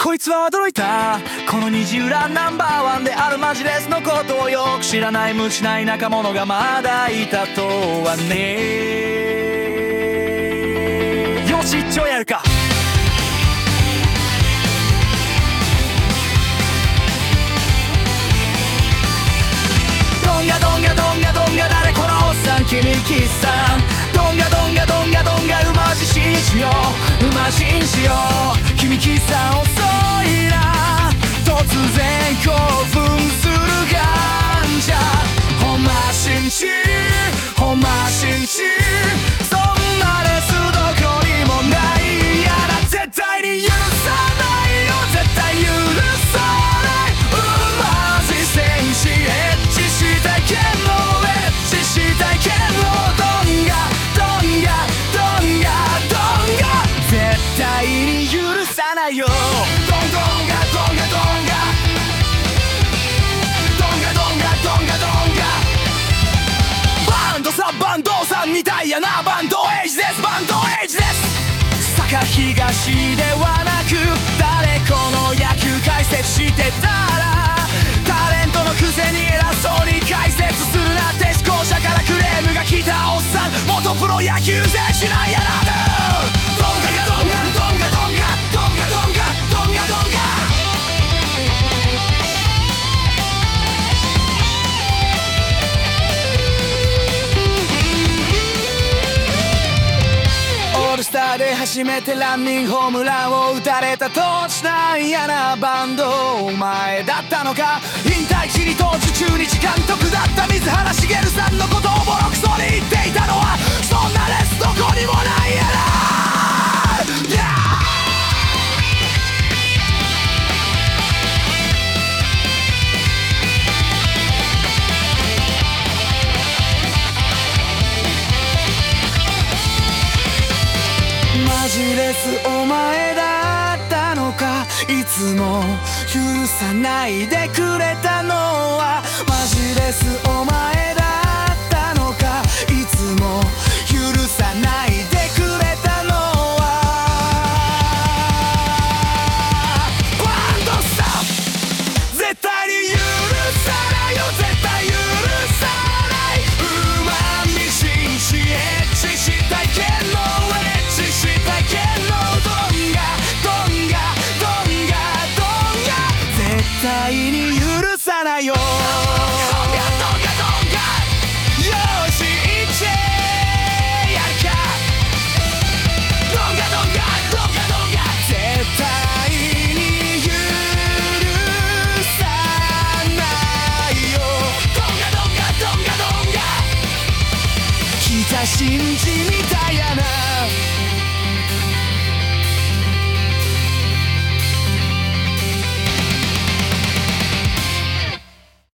こいつは驚いた。この虹浦ナンバーワンであるマジレスのことをよく知らない無知な田舎者がまだいたとはね。よし一丁やるか。ドンガドンガドンガドンガ誰このおっさん君キスさん。ドンガドンガドンガドンガ馬自信しよう馬信しよう君キスさん遅いな突然興奮するガンジャほんま信じほんま信じそんなレスどこにもないやだ絶対に許さないよ絶対許さないマジ戦士エッチしたいけどエッチしたいけどドンガドンガドンガドンガ絶対に許さないよドンドンガドンガドンガドンガドンガドンガドンガバンドさバンドさんみたいやなバンドエイジですバンドエイジです坂東ではなく誰この野球解説してたらタレントのくせに偉そうに解説するなって視聴者からクレームが来たおっさん元プロ野球選手なんやなドンガガドンガドンガドンガドンガドンガドンガドンガオールスターで初めてランニングホームランを打たれた当時なんやなバンドお前だったのか引退地に当時中日監督だった水原茂さんのことをボロクソに言っていたのはそんなレスどこにもないやなマジレスお前だったのかいつも許さないでくれたのはマジレスお前だったのかいつも許さないでくれたのはバンドスタッフ絶対に許さないよ絶対許さない馬に信じエッチしたいけどしたいけどドンガドンガドンガドンガ絶対に許さないよドンガドンガドンガよしいっちゃえやるかドンガドンガドンガドンガ絶対に許さないよドンガドンガドンガドンガ北新地みたいやな